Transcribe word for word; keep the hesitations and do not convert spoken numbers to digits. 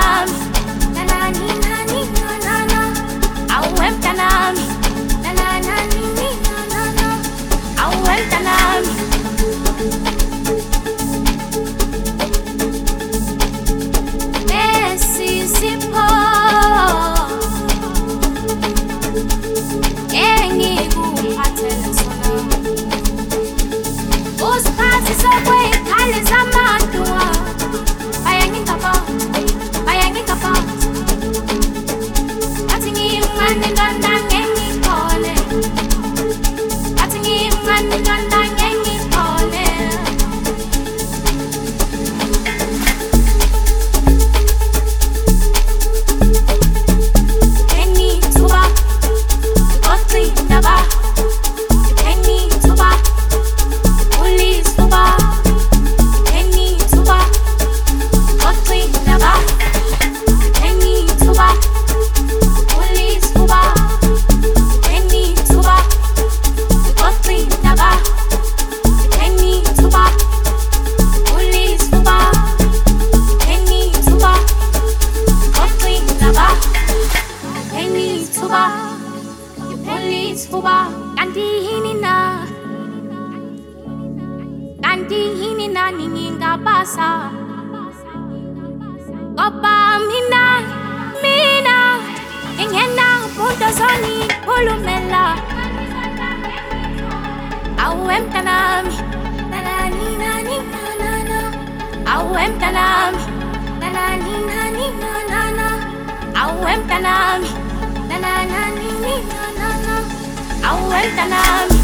mtanami, na na ni na ni na na na. Auwe mtanami, na na na ni ni na na na. Auwe mtanami. Messi sipo, engi kuphathele sona. Usikhathi sokwey'khali zamadua, bayangingapha, bayangingapha. Athi ngiyimncane intwana ngengikhole, athi ngiyimncane intwana ngengikhole. Ngengithuba, ngigcina ngengithuba, ulisuba. Ngengithuba, ngigcina ngengithuba, ulisuba. Ngengithuba, ngigcina ngengithuba, ulisuba. Ngengithuba, ngigcina ngengithuba, ulisuba. Kanti yini na, kanti yini na ningingabasa, ngoba mina, mina ngingenampunto zongikhulumela. Auwe mtanami, na na ni na ni na na na. Auwe mtanami, na na ni na ni na na na. Auwe mtanami, na na na ni ni na na na. Auwe mtanami.